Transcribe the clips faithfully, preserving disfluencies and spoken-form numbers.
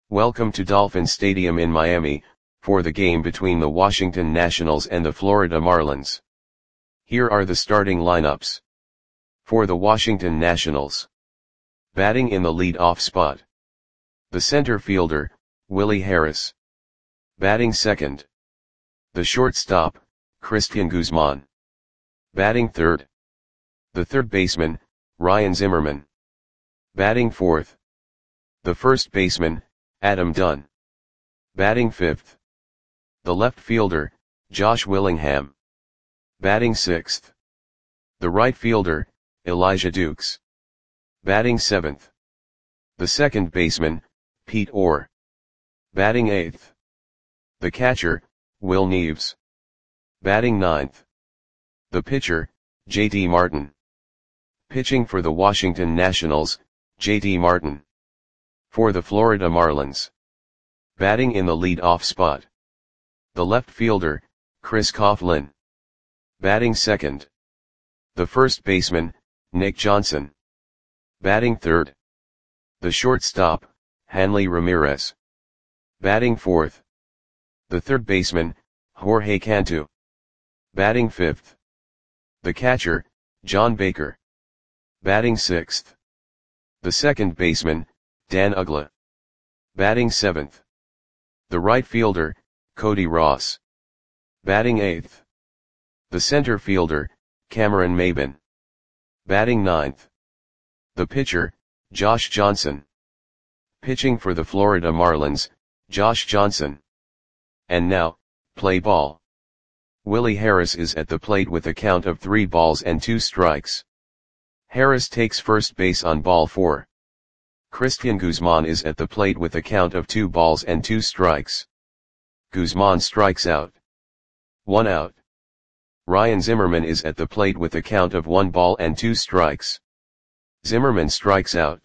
Welcome to Dolphin Stadium in Miami, for the game between the Washington Nationals and the Florida Marlins. Here are the starting lineups. For the Washington Nationals. Batting in the lead-off spot. The center fielder, Willie Harris. Batting second. The shortstop, Cristian Guzman. Batting third. The third baseman, Ryan Zimmerman. Batting fourth. The first baseman, Adam Dunn. Batting fifth. The left fielder, Josh Willingham. Batting sixth. The right fielder, Elijah Dukes. Batting seventh. The second baseman, Pete Orr. Batting eighth. The catcher, Will Neves. Batting ninth. The pitcher, J D Martin. Pitching for the Washington Nationals, J D Martin. For the Florida Marlins. Batting in the lead-off spot. The left fielder, Chris Coughlin. Batting second. The first baseman, Nick Johnson. Batting third. The shortstop, Hanley Ramirez. Batting fourth. The third baseman, Jorge Cantu. Batting fifth. The catcher, John Baker. Batting sixth. The second baseman, Dan Uggla. Batting seventh. The right fielder, Cody Ross. Batting eighth. The center fielder, Cameron Maybin. Batting ninth. The pitcher, Josh Johnson. Pitching for the Florida Marlins, Josh Johnson. And now, play ball. Willie Harris is at the plate with a count of three balls and two strikes. Harris takes first base on ball four. Cristian Guzman is at the plate with a count of two balls and two strikes. Guzman strikes out. One out. Ryan Zimmerman is at the plate with a count of one ball and two strikes. Zimmerman strikes out.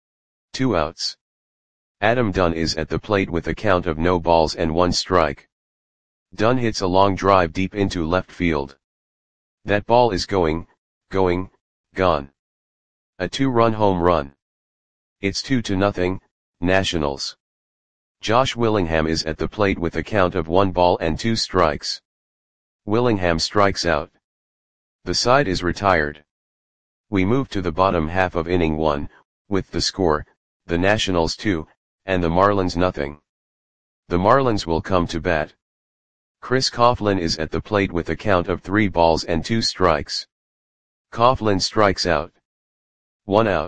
Two outs. Adam Dunn is at the plate with a count of no balls and one strike. Dunn hits a long drive deep into left field. That ball is going, going, gone. A two-run home run. It's two to nothing, Nationals. Josh Willingham is at the plate with a count of one ball and two strikes. Willingham strikes out. The side is retired. We move to the bottom half of inning one, with the score, the Nationals two, and the Marlins nothing. The Marlins will come to bat. Chris Coughlin is at the plate with a count of three balls and two strikes. Coughlin strikes out. One out.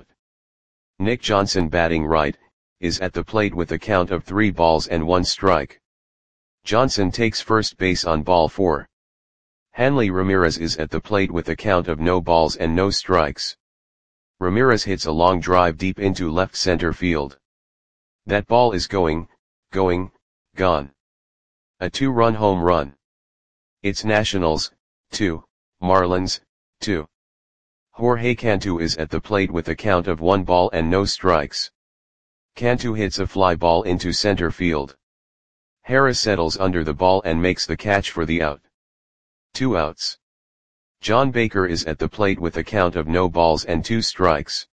Nick Johnson, batting right, is at the plate with a count of three balls and one strike. Johnson takes first base on ball four. Hanley Ramirez is at the plate with a count of no balls and no strikes. Ramirez hits a long drive deep into left center field. That ball is going, going, gone. A two-run home run. It's Nationals, two, Marlins, two. Jorge Cantu is at the plate with a count of one ball and no strikes. Cantu hits a fly ball into center field. Harris settles under the ball and makes the catch for the out. Two outs. John Baker is at the plate with a count of no balls and two strikes.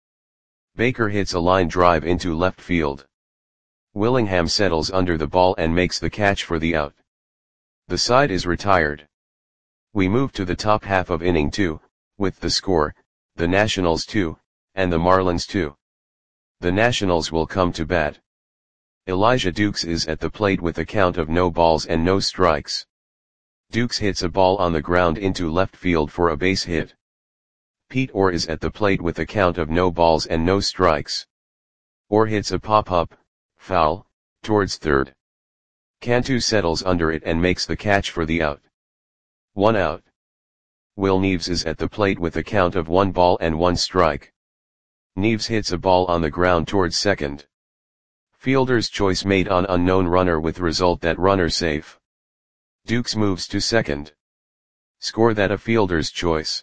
Baker hits a line drive into left field. Willingham settles under the ball and makes the catch for the out. The side is retired. We move to the top half of inning two, with the score, the Nationals two, and the Marlins two. The Nationals will come to bat. Elijah Dukes is at the plate with a count of no balls and no strikes. Dukes hits a ball on the ground into left field for a base hit. Pete Orr is at the plate with a count of no balls and no strikes. Orr hits a pop-up, foul, towards third. Cantu settles under it and makes the catch for the out. One out. Will Neves is at the plate with a count of one ball and one strike. Neves hits a ball on the ground towards second. Fielder's choice made on unknown runner with result that runner safe. Dukes moves to second. Score that a fielder's choice.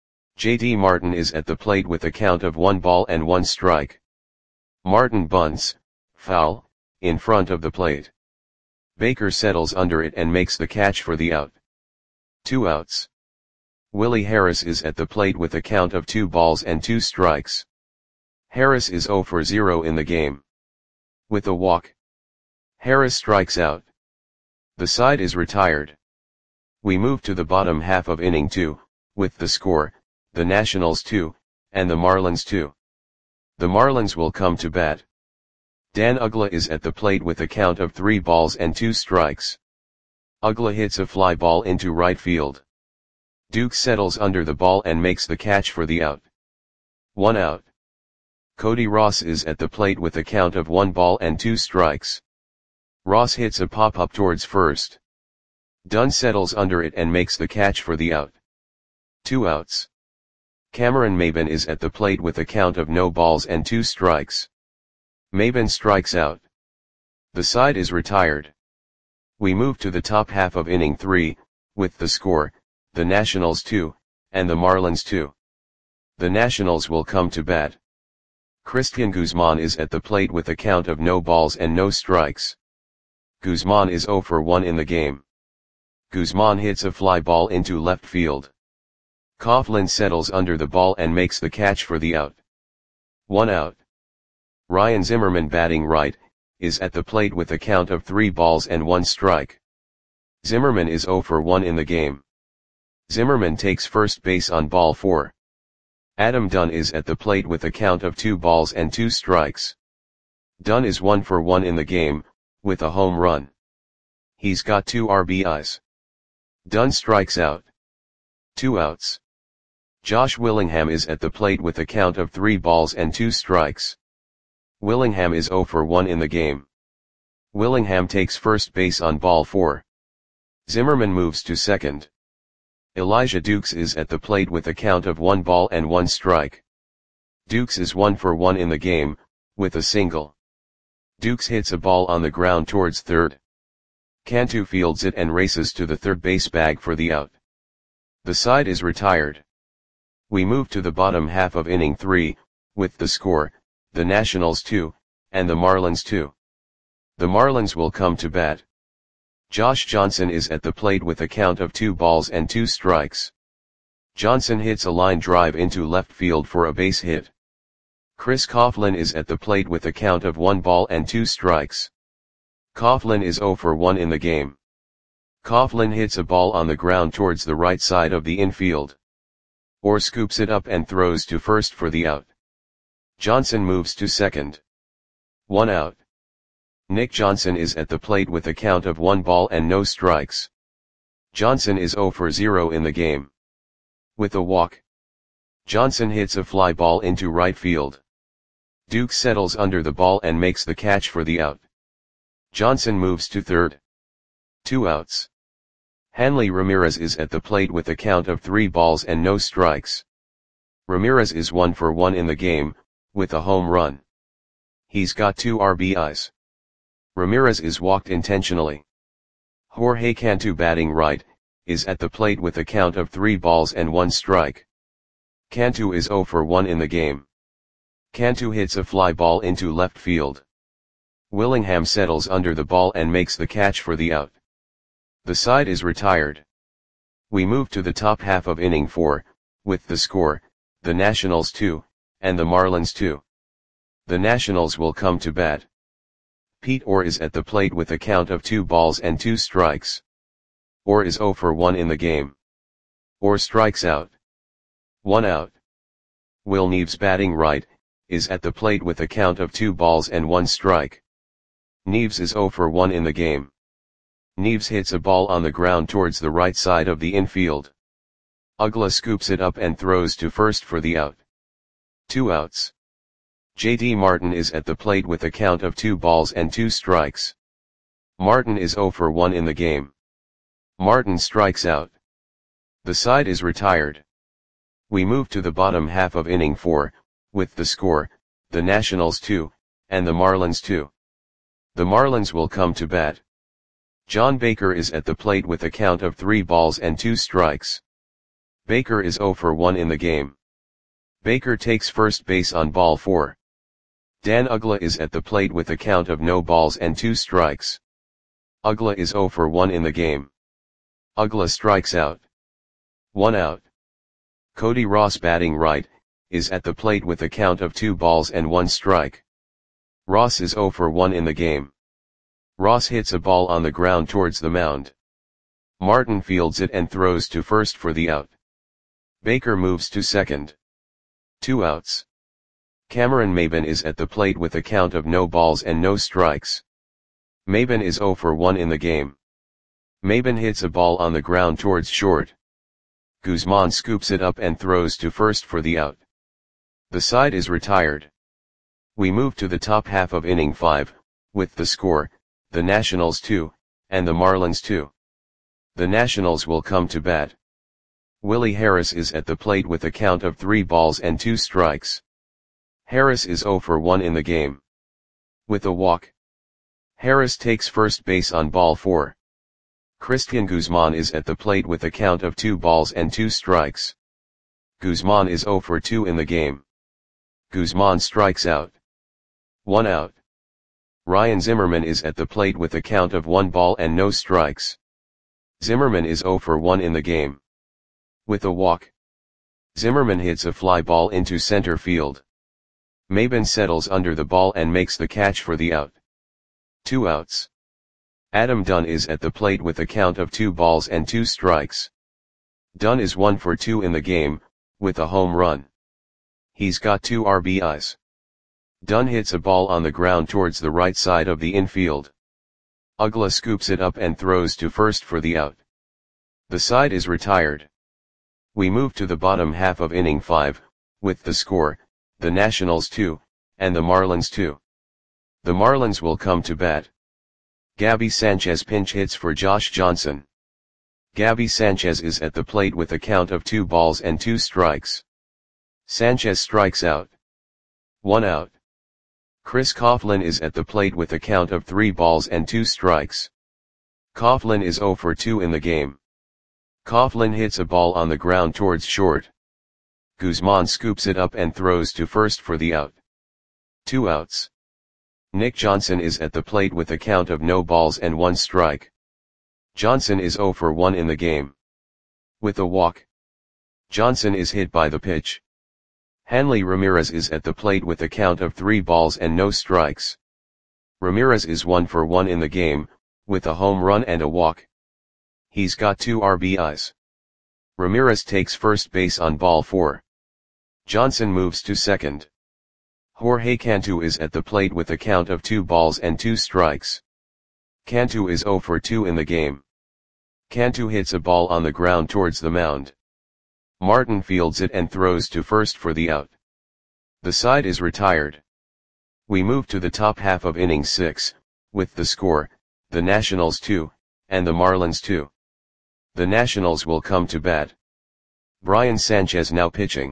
J D Martin is at the plate with a count of one ball and one strike. Martin bunts, foul, in front of the plate. Baker settles under it and makes the catch for the out. Two outs. Willie Harris is at the plate with a count of two balls and two strikes. Harris is zero for zero in the game. With a walk, Harris strikes out. The side is retired. We move to the bottom half of inning two, with the score, the Nationals two, and the Marlins two. The Marlins will come to bat. Dan Uggla is at the plate with a count of three balls and two strikes. Uggla hits a fly ball into right field. Duke settles under the ball and makes the catch for the out. One out. Cody Ross is at the plate with a count of one ball and two strikes. Ross hits a pop-up towards first. Dunn settles under it and makes the catch for the out. Two outs. Cameron Maybin is at the plate with a count of no balls and two strikes. Maybin strikes out. The side is retired. We move to the top half of inning three, with the score, the Nationals two, and the Marlins two. The Nationals will come to bat. Christian Guzman is at the plate with a count of no balls and no strikes. Guzman is zero for one in the game. Guzman hits a fly ball into left field. Coughlin settles under the ball and makes the catch for the out. One out. Ryan Zimmerman, batting right, is at the plate with a count of three balls and one strike. Zimmerman is zero for one in the game. Zimmerman takes first base on ball four. Adam Dunn is at the plate with a count of two balls and two strikes. Dunn is one for one in the game, with a home run. He's got two R B Is. Dunn strikes out. Two outs. Josh Willingham is at the plate with a count of three balls and two strikes. Willingham is zero for one in the game. Willingham takes first base on ball four. Zimmerman moves to second. Elijah Dukes is at the plate with a count of one ball and one strike. Dukes is one for one in the game, with a single. Dukes hits a ball on the ground towards third. Cantu fields it and races to the third base bag for the out. The side is retired. We move to the bottom half of inning three, with the score, the Nationals two, and the Marlins two. The Marlins will come to bat. Josh Johnson is at the plate with a count of two balls and two strikes. Johnson hits a line drive into left field for a base hit. Chris Coughlin is at the plate with a count of one ball and two strikes. Coughlin is zero for one in the game. Coughlin hits a ball on the ground towards the right side of the infield. Orr scoops it up and throws to first for the out. Johnson moves to second. One out. Nick Johnson is at the plate with a count of one ball and no strikes. Johnson is zero for zero in the game. With a walk. Johnson hits a fly ball into right field. Duke settles under the ball and makes the catch for the out. Johnson moves to third. Two outs. Hanley Ramirez is at the plate with a count of three balls and no strikes. Ramirez is one for one in the game, with a home run. He's got two R B Is. Ramirez is walked intentionally. Jorge Cantu, batting right, is at the plate with a count of three balls and one strike. Cantu is zero for one in the game. Cantu hits a fly ball into left field. Willingham settles under the ball and makes the catch for the out. The side is retired. We move to the top half of inning four, with the score, the Nationals two, and the Marlins two. The Nationals will come to bat. Pete Orr is at the plate with a count of two balls and two strikes. Orr is zero for one in the game. Orr strikes out. One out. Will Neves, batting right, is at the plate with a count of two balls and one strike. Neves is zero for one in the game. Neves hits a ball on the ground towards the right side of the infield. Uggla scoops it up and throws to first for the out. Two outs. J D Martin is at the plate with a count of two balls and two strikes. Martin is zero for one in the game. Martin strikes out. The side is retired. We move to the bottom half of inning four, with the score, the Nationals two, and the Marlins two. The Marlins will come to bat. John Baker is at the plate with a count of three balls and two strikes. Baker is zero for one in the game. Baker takes first base on ball four. Dan Uggla is at the plate with a count of no balls and two strikes. Uggla is zero for one in the game. Uggla strikes out. One out. Cody Ross, batting right, is at the plate with a count of two balls and one strike. Ross is zero for one in the game. Ross hits a ball on the ground towards the mound. Martin fields it and throws to first for the out. Baker moves to second. Two outs. Cameron Maybin is at the plate with a count of no balls and no strikes. Maybin is oh for one in the game. Maybin hits a ball on the ground towards short. Guzman scoops it up and throws to first for the out. The side is retired. We move to the top half of inning five, with the score, the Nationals two, and the Marlins two. The Nationals will come to bat. Willie Harris is at the plate with a count of three balls and two strikes. Harris is oh for one in the game. With a walk. Harris takes first base on ball four. Christian Guzman is at the plate with a count of two balls and two strikes. Guzman is oh for two in the game. Guzman strikes out. One out. Ryan Zimmerman is at the plate with a count of one ball and no strikes. Zimmerman is oh for one in the game. With a walk. Zimmerman hits a fly ball into center field. Maybin settles under the ball and makes the catch for the out. Two outs. Adam Dunn is at the plate with a count of two balls and two strikes. Dunn is one for two in the game, with a home run. He's got two R B Is. Dunn hits a ball on the ground towards the right side of the infield. Ugla scoops it up and throws to first for the out. The side is retired. We move to the bottom half of inning five, with the score, the Nationals two, and the Marlins two. The Marlins will come to bat. Gabby Sanchez pinch hits for Josh Johnson. Gabby Sanchez is at the plate with a count of two balls and two strikes. Sanchez strikes out. One out. Chris Coughlin is at the plate with a count of three balls and two strikes. Coughlin is oh for two in the game. Coughlin hits a ball on the ground towards short. Guzman scoops it up and throws to first for the out. Two outs. Nick Johnson is at the plate with a count of no balls and one strike. Johnson is oh for one in the game. With a walk. Johnson is hit by the pitch. Hanley Ramirez is at the plate with a count of three balls and no strikes. Ramirez is one for one in the game, with a home run and a walk. He's got two R B Is. Ramirez takes first base on ball four. Johnson moves to second. Jorge Cantu is at the plate with a count of two balls and two strikes. Cantu is oh for two in the game. Cantu hits a ball on the ground towards the mound. Martin fields it and throws to first for the out. The side is retired. We move to the top half of inning six, with the score, the Nationals two, and the Marlins two. The Nationals will come to bat. Brian Sanchez now pitching.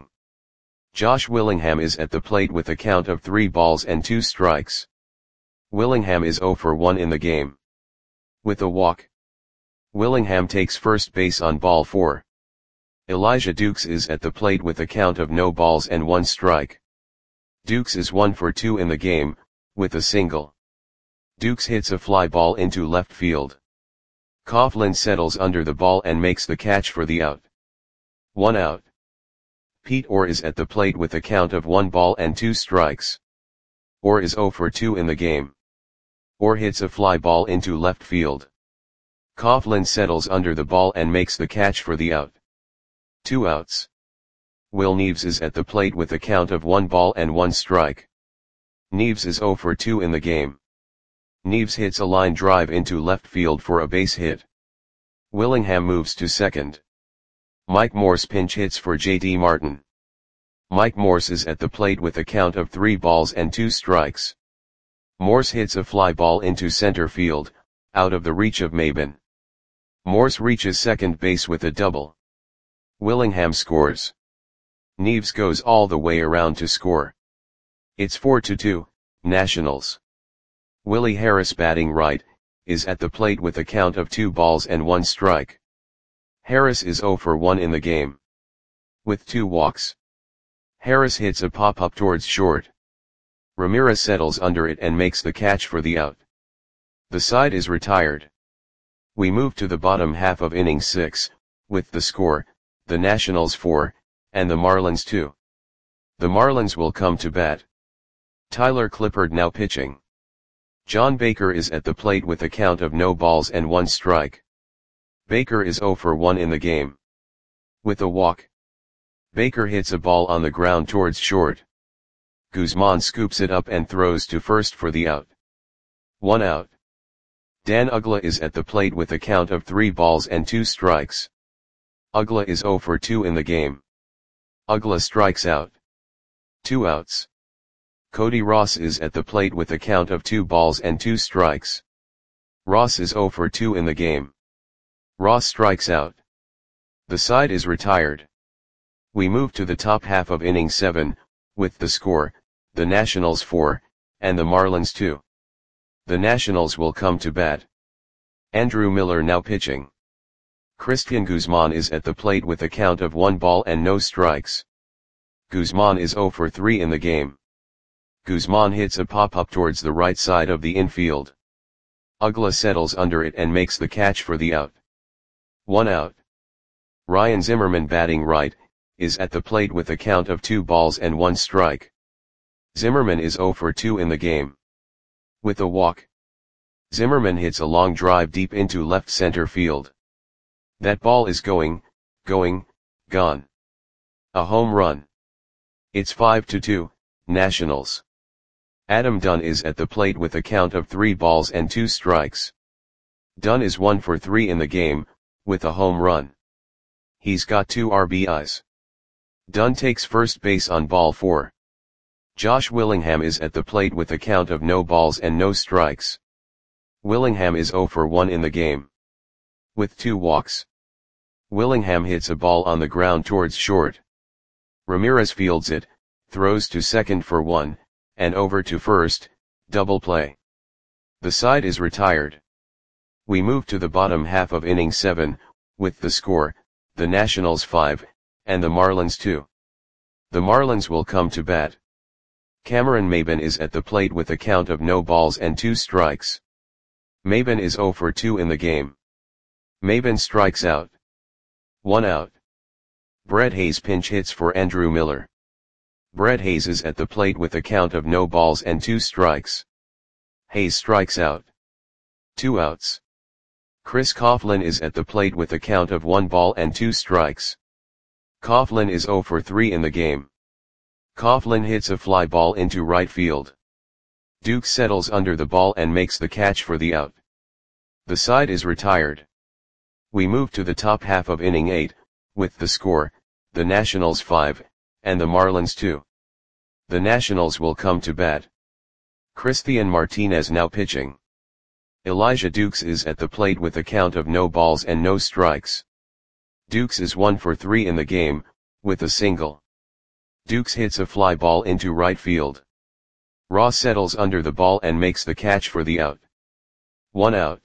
Josh Willingham is at the plate with a count of three balls and two strikes. Willingham is oh for one in the game. With a walk. Willingham takes first base on ball four. Elijah Dukes is at the plate with a count of no balls and one strike. Dukes is one for two in the game, with a single. Dukes hits a fly ball into left field. Coughlin settles under the ball and makes the catch for the out. One out. Pete Orr is at the plate with a count of one ball and two strikes. Orr is oh for two in the game. Orr hits a fly ball into left field. Coughlin settles under the ball and makes the catch for the out. Two outs. Will Neves is at the plate with a count of one ball and one strike. Neves is oh for two in the game. Neves hits a line drive into left field for a base hit. Willingham moves to second. Mike Morse pinch hits for J D Martin. Mike Morse is at the plate with a count of three balls and two strikes. Morse hits a fly ball into center field, out of the reach of Maybin. Morse reaches second base with a double. Willingham scores. Neves goes all the way around to score. It's four to two, Nationals. Willie Harris batting right, is at the plate with a count of two balls and one strike. Harris is oh for one in the game. With two walks. Harris hits a pop-up towards short. Ramirez settles under it and makes the catch for the out. The side is retired. We move to the bottom half of inning six, with the score, the Nationals four, and the Marlins two. The Marlins will come to bat. Tyler Clippard now pitching. John Baker is at the plate with a count of no balls and one strike. Baker is zero for one in the game. With a walk, Baker hits a ball on the ground towards short. Guzman scoops it up and throws to first for the out. One out. Dan Uggla is at the plate with a count of three balls and two strikes. Uggla is zero for two in the game. Uggla strikes out. Two outs. Cody Ross is at the plate with a count of two balls and two strikes. Ross is zero for two in the game. Ross strikes out. The side is retired. We move to the top half of inning seven, with the score, the Nationals four, and the Marlins two. The Nationals will come to bat. Andrew Miller now pitching. Christian Guzman is at the plate with a count of one ball and no strikes. Guzman is zero for three in the game. Guzman hits a pop-up towards the right side of the infield. Uggla settles under it and makes the catch for the out. One out. Ryan Zimmerman, batting right, is at the plate with a count of two balls and one strike. Zimmerman is zero for two in the game. With a walk, Zimmerman hits a long drive deep into left center field. That ball is going, going, gone. A home run. It's five to two, Nationals. Adam Dunn is at the plate with a count of three balls and two strikes. Dunn is one for three in the game, with a home run. He's got two R B Is. Dunn takes first base on ball four. Josh Willingham is at the plate with a count of no balls and no strikes. Willingham is zero for one in the game. With two walks, Willingham hits a ball on the ground towards short. Ramirez fields it, throws to second for one, and over to first, double play. The side is retired. We move to the bottom half of inning seven, with the score, the Nationals five, and the Marlins two. The Marlins will come to bat. Cameron Maybin is at the plate with a count of no balls and two strikes. Maybin is zero for two in the game. Maybin strikes out. One out. Brett Hayes pinch hits for Andrew Miller. Brett Hayes is at the plate with a count of no balls and two strikes. Hayes strikes out. Two outs. Chris Coughlin is at the plate with a count of one ball and two strikes. Coughlin is zero for three in the game. Coughlin hits a fly ball into right field. Duke settles under the ball and makes the catch for the out. The side is retired. We move to the top half of inning eight, with the score, the Nationals five, and the Marlins two. The Nationals will come to bat. Christian Martinez now pitching. Elijah Dukes is at the plate with a count of no balls and no strikes. Dukes is one for three in the game, with a single. Dukes hits a fly ball into right field. Ross settles under the ball and makes the catch for the out. One out.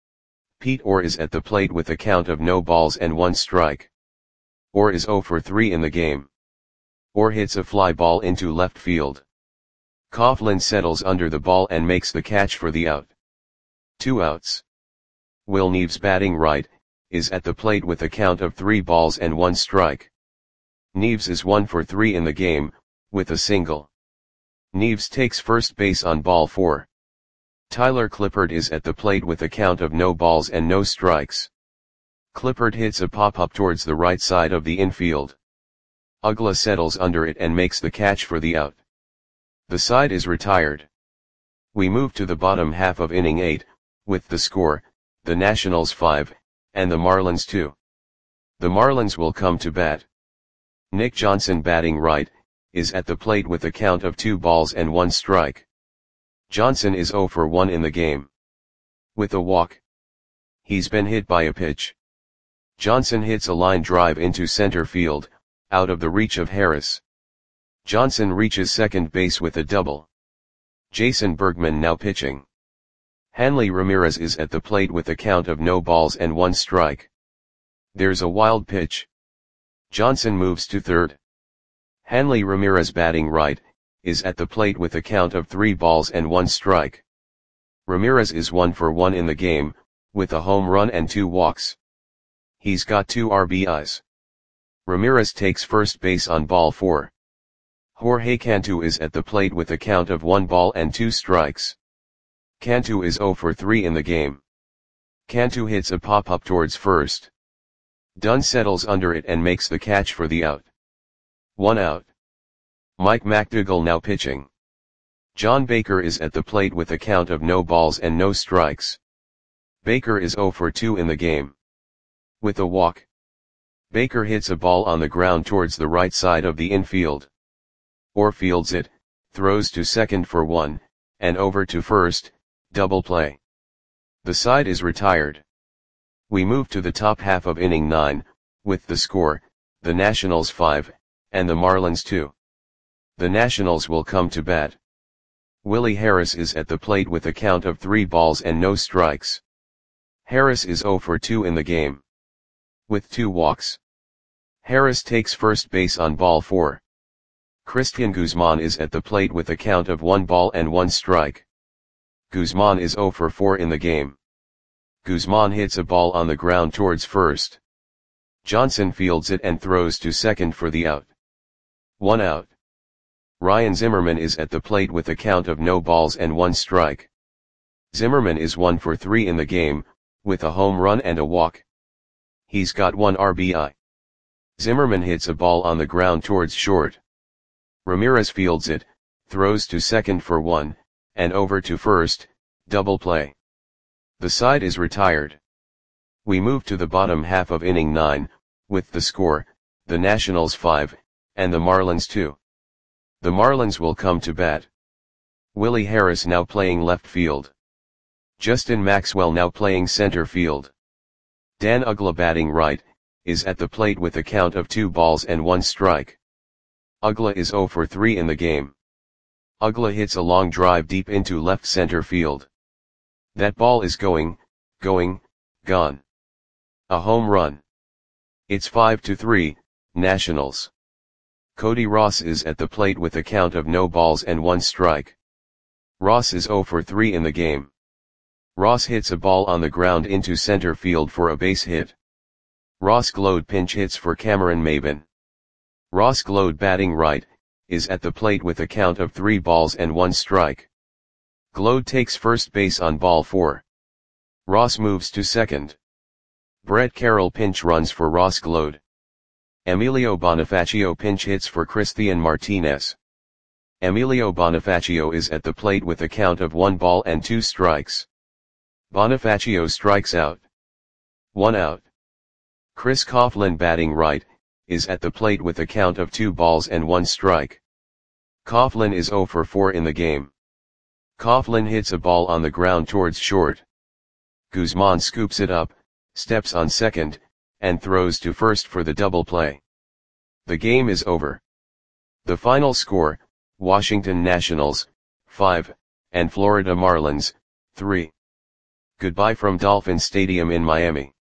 Pete Orr is at the plate with a count of no balls and one strike. Orr is zero for three in the game. Orr hits a fly ball into left field. Coughlin settles under the ball and makes the catch for the out. Two outs. Will Neves, batting right, is at the plate with a count of three balls and one strike. Neves is one for three in the game, with a single. Neves takes first base on ball four. Tyler Clippard is at the plate with a count of no balls and no strikes. Clippard hits a pop-up towards the right side of the infield. Uggla settles under it and makes the catch for the out. The side is retired. We move to the bottom half of inning eight, with the score, the Nationals five, and the Marlins two. The Marlins will come to bat. Nick Johnson, batting right, is at the plate with a count of two balls and one strike. Johnson is zero for one in the game. With a walk, he's been hit by a pitch. Johnson hits a line drive into center field, out of the reach of Harris. Johnson reaches second base with a double. Jason Bergman now pitching. Hanley Ramirez is at the plate with a count of no balls and one strike. There's a wild pitch. Johnson moves to third. Hanley Ramirez, batting right, is at the plate with a count of three balls and one strike. Ramirez is one for one in the game, with a home run and two walks. He's got two R B Is. Ramirez takes first base on ball four. Jorge Cantu is at the plate with a count of one ball and two strikes. Cantu is zero for three in the game. Cantu hits a pop-up towards first. Dunn settles under it and makes the catch for the out. One out. Mike McDougall now pitching. John Baker is at the plate with a count of no balls and no strikes. Baker is zero for two in the game. With a walk. Baker hits a ball on the ground towards the right side of the infield. Orr fields it, throws to second for one, and over to first, double play. The side is retired. We move to the top half of inning nine, with the score, the Nationals five, and the Marlins two. The Nationals will come to bat. Willie Harris is at the plate with a count of three balls and no strikes. Harris is zero for two in the game. With two walks. Harris takes first base on ball four. Christian Guzman is at the plate with a count of one ball and one strike. Guzman is zero for four in the game. Guzman hits a ball on the ground towards first. Johnson fields it and throws to second for the out. One out. Ryan Zimmerman is at the plate with a count of no balls and one strike. Zimmerman is one for three in the game, with a home run and a walk. He's got one R B I. Zimmerman hits a ball on the ground towards short. Ramirez fields it, throws to second for one, and over to first, double play. The side is retired. We move to the bottom half of inning nine, with the score, the Nationals five, and the Marlins two. The Marlins will come to bat. Willie Harris now playing left field. Justin Maxwell now playing center field. Dan Uggla batting right, is at the plate with a count of two balls and one strike. Uggla is zero for three in the game. Uggla hits a long drive deep into left center field. That ball is going, going, gone. A home run. It's five to three, Nationals. Cody Ross is at the plate with a count of no balls and one strike. Ross is zero for three in the game. Ross hits a ball on the ground into center field for a base hit. Ross Glode pinch hits for Cameron Maybin. Ross Glode batting right, is at the plate with a count of three balls and one strike. Glode takes first base on ball four. Ross moves to second. Brett Carroll pinch runs for Ross Glode. Emilio Bonifacio pinch hits for Christian Martinez. Emilio Bonifacio is at the plate with a count of one ball and two strikes. Bonifacio strikes out. One out. Chris Coughlin batting right, is at the plate with a count of two balls and one strike. Coughlin is zero for four in the game. Coughlin hits a ball on the ground towards short. Guzman scoops it up, steps on second, and throws to first for the double play. The game is over. The final score, Washington Nationals, five, and Florida Marlins, three. Goodbye from Dolphin Stadium in Miami.